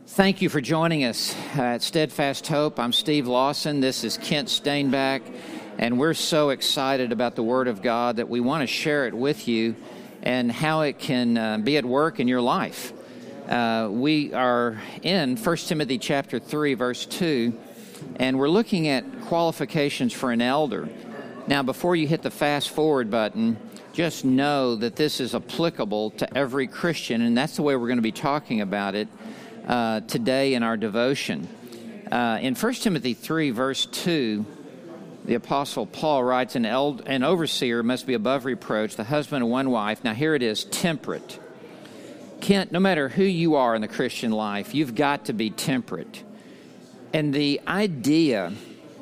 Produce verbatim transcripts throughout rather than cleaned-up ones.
Thank you for joining us at Steadfast Hope. I'm Steve Lawson. This is Kent Stainback, and we're so excited about the Word of God that we want to share it with you and how it can uh, be at work in your life. Uh, we are in First Timothy chapter three, verse two, and we're looking at qualifications for an elder. Now, before you hit the fast forward button, just know that this is applicable to every Christian, and that's the way we're going to be talking about it Uh, today in our devotion. Uh, in First Timothy three, verse two, the Apostle Paul writes, an, eld- an overseer must be above reproach, the husband of one wife. Now here it is, temperate. Kent, no matter who you are in the Christian life, you've got to be temperate. And the idea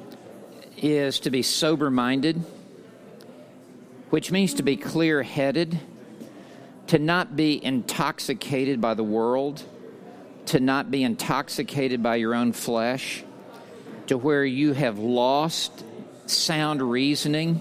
is to be sober-minded, which means to be clear-headed, to not be intoxicated by the world, to not be intoxicated by your own flesh, to where you have lost sound reasoning,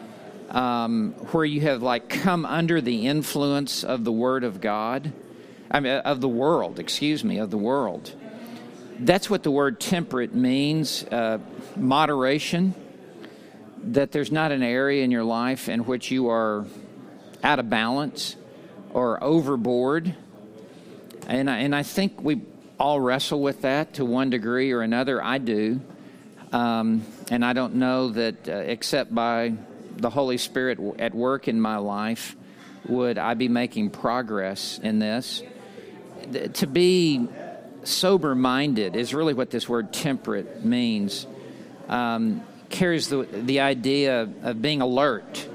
um, where you have like come under the influence of the Word of God, I mean, of the world, excuse me, of the world. That's what the word temperate means, uh, moderation, that there's not an area in your life in which you are out of balance or overboard. And I, and I think we all wrestle with that to one degree or another. I do. Um, and I don't know that uh, except by the Holy Spirit at work in my life would I be making progress in this. To be sober-minded is really what this word temperate means. Um, carries the, the idea of being alert,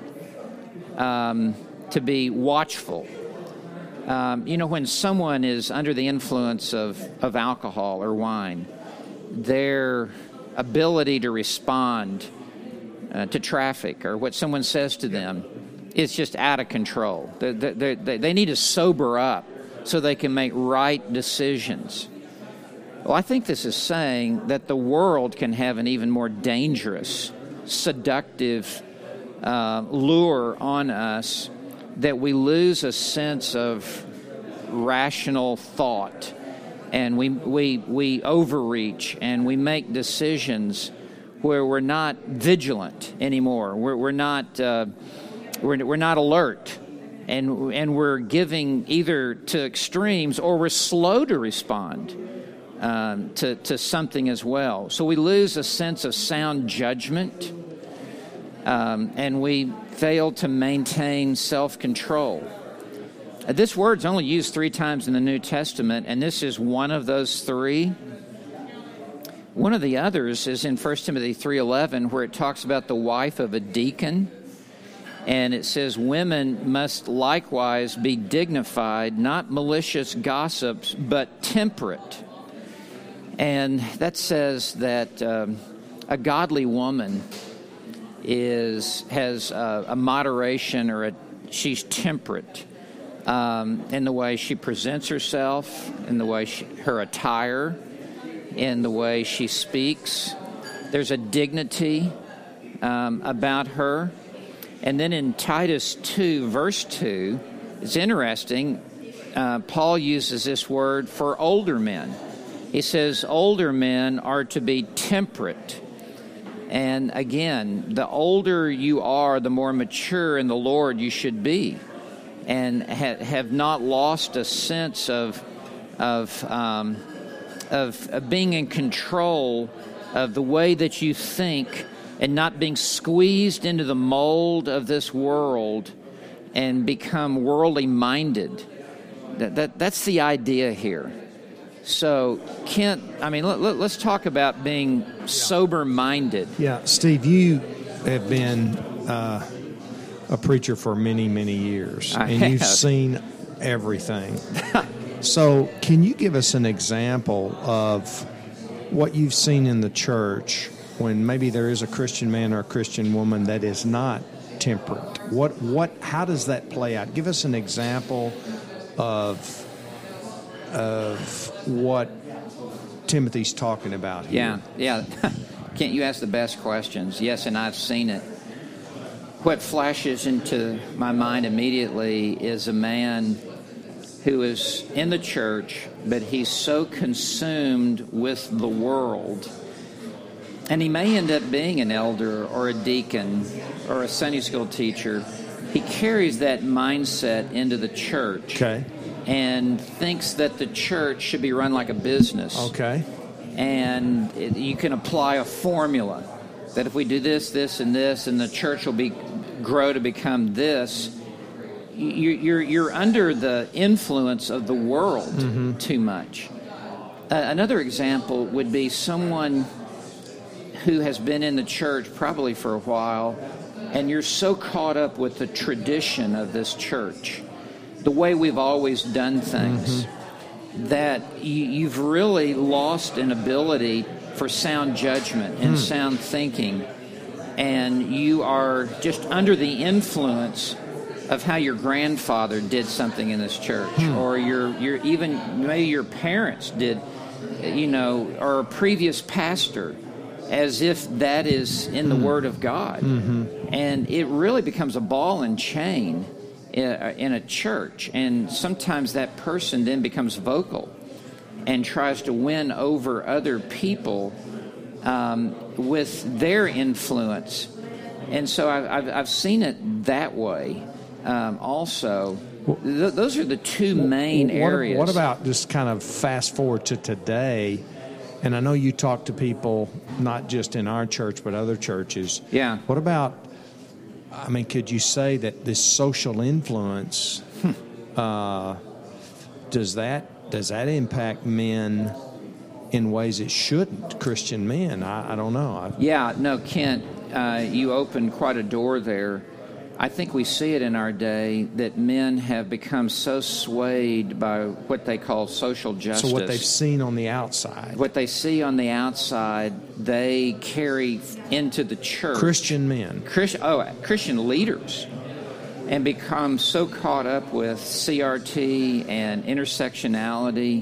um, to be watchful. Um, you know, when someone is under the influence of, of alcohol or wine, their ability to respond uh, to traffic or what someone says to them is just out of control. They, they, they, they need to sober up so they can make right decisions. Well, I think this is saying that the world can have an even more dangerous, seductive uh, lure on us, that we lose a sense of rational thought, and we we we overreach, and we make decisions where we're not vigilant anymore. We're we're not uh, we're we're not alert, and and we're giving either to extremes, or we're slow to respond um, to to something as well. So we lose a sense of sound judgment. Um, and we fail to maintain self-control. Uh, this word's only used three times in the New Testament, and this is one of those three. One of the others is in First Timothy three eleven, where it talks about the wife of a deacon, and it says, women must likewise be dignified, not malicious gossips, but temperate. And that says that um, a godly woman is has a, a moderation, or a, she's temperate um, in the way she presents herself, in the way she, her attire, in the way she speaks. There's a dignity um, about her. And then in Titus two, verse two, it's interesting, uh, Paul uses this word for older men. He says older men are to be temperate. And again, the older you are, the more mature in the Lord you should be, and ha- have not lost a sense of of, um, of of being in control of the way that you think, and not being squeezed into the mold of this world and become worldly minded. That, that that's the idea here. So, Kent, I mean, let, let, let's talk about being sober-minded. Yeah, Steve, you have been uh, a preacher for many, many years, I and have. You've seen everything. So, can you give us an example of what you've seen in the church when maybe there is a Christian man or a Christian woman that is not temperate? What, what, how does that play out? Give us an example of of what Timothy's talking about here. Yeah, yeah. Kent, you ask the best questions. Yes, and I've seen it. What flashes into my mind immediately is a man who is in the church, but he's so consumed with the world. And he may end up being an elder or a deacon or a Sunday school teacher. He carries that mindset into the church. Okay. And thinks that the church should be run like a business. Okay. And it, you can apply a formula that if we do this, this, and this, and the church will be grow to become this. You, you're you're under the influence of the world mm-hmm. too much. Uh, another example would be someone who has been in the church probably for a while, and you're so caught up with the tradition of this church, the way we've always done things, mm-hmm. that you, you've really lost an ability for sound judgment and mm. sound thinking, and you are just under the influence of how your grandfather did something in this church, mm. or your your even maybe your parents did, you know, or a previous pastor, as if that is in the mm. Word of God. Mm-hmm. And it really becomes a ball and chain in, in a church. And sometimes that person then becomes vocal and tries to win over other people um, with their influence. And so I've, I've, I've seen it that way um, also. Th- those are the two main what, areas. What about just kind of fast forward to today? And I know you talk to people, not just in our church, but other churches. Yeah. What about, I mean, could you say that this social influence, hmm. uh, does that does that impact men in ways it shouldn't, Christian men? I, I don't know. I, yeah, no, Kent, uh, you opened quite a door there. I think we see it in our day that men have become so swayed by what they call social justice. So what they've seen on the outside. What they see on the outside, they carry into the church. Christian men. Christ, oh, Christian leaders. And become so caught up with C R T and intersectionality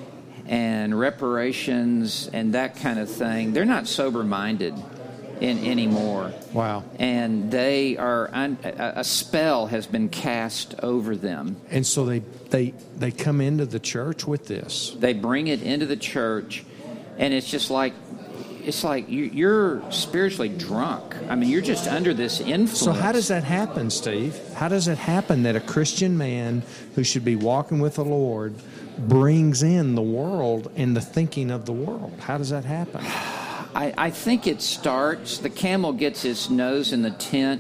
and reparations and that kind of thing. They're not sober-minded in anymore. Wow. And they are un, a, a spell has been cast over them. And so they they they come into the church with this. They bring it into the church, and it's just like it's like you, you're spiritually drunk. I mean, you're just under this influence. So how does that happen, Steve? How does it happen that a Christian man who should be walking with the Lord brings in the world and the thinking of the world? How does that happen? I, I think it starts, the camel gets his nose in the tent,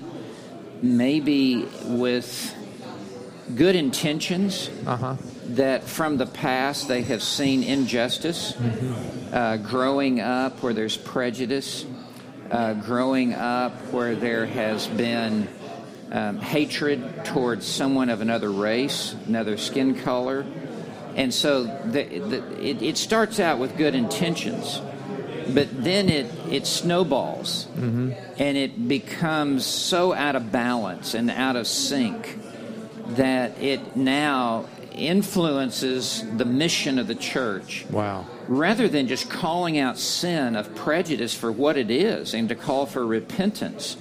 maybe with good intentions, uh-huh. that from the past they have seen injustice, mm-hmm. uh, growing up where there's prejudice, uh, growing up where there has been um, hatred towards someone of another race, another skin color. And so the, the, it, it starts out with good intentions. But then it, it snowballs, mm-hmm. and it becomes so out of balance and out of sync that it now influences the mission of the church. Wow. Rather than just calling out sin of prejudice for what it is and to call for repentance,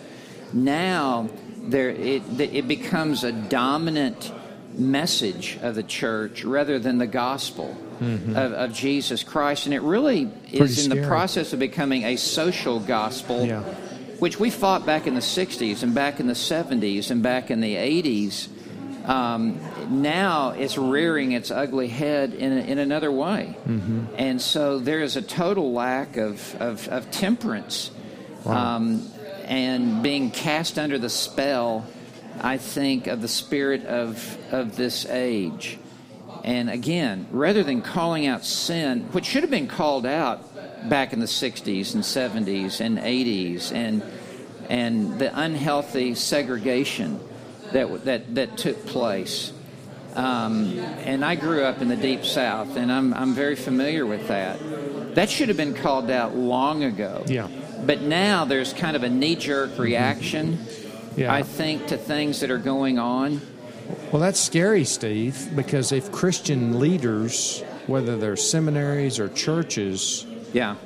now there it, it becomes a dominant message of the church rather than the gospel. Mm-hmm. Of, of Jesus Christ, and it really is Pretty in scary. the process of becoming a social gospel, yeah. which we fought back in the sixties and back in the seventies and back in the eighties. Um, now it's rearing its ugly head in, a, in another way. Mm-hmm. And so there is a total lack of, of, of temperance, wow. um, and being cast under the spell, I think, of the spirit of, of this age. And again, rather than calling out sin, which should have been called out back in the sixties and seventies and eighties, and and the unhealthy segregation that that that took place. Um, and I grew up in the Deep South, and I'm I'm very familiar with that. That should have been called out long ago. Yeah. But now there's kind of a knee-jerk reaction, yeah. I think, to things that are going on. Well, that's scary, Steve, because if Christian leaders, whether they're seminaries or churches, yeah.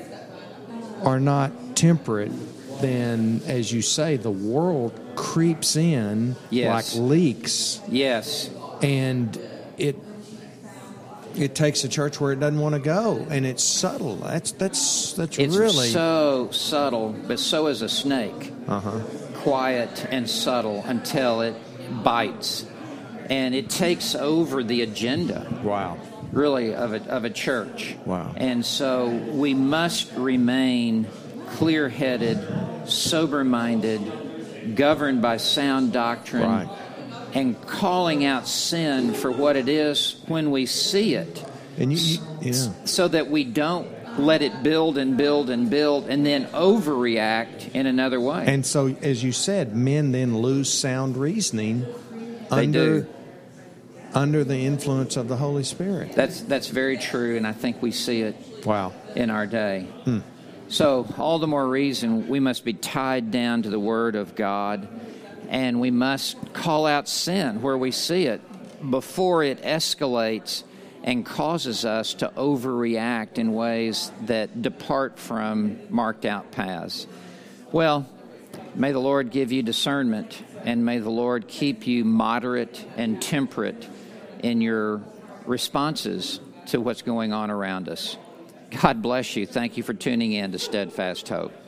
are not temperate, then, as you say, the world creeps in yes. like leaks. Yes. And it it takes a church where it doesn't want to go, and it's subtle. That's that's that's It's really so subtle, but so is a snake. uh-huh. Quiet and subtle until it bites, and it takes over the agenda. Wow. Really, of a, of a church. Wow. And so we must remain clear-headed, sober-minded, governed by sound doctrine, Right. and calling out sin for what it is when we see it, And you, you yeah. so that we don't let it build and build and build and then overreact in another way. And so, as you said, men then lose sound reasoning They under do. under the influence of the Holy Spirit. That's that's very true, and I think we see it Wow. in our day. Hmm. So all the more reason we must be tied down to the Word of God, and we must call out sin where we see it before it escalates and causes us to overreact in ways that depart from marked out paths. Well, may the Lord give you discernment, and may the Lord keep you moderate and temperate in your responses to what's going on around us. God bless you. Thank you for tuning in to Steadfast Hope.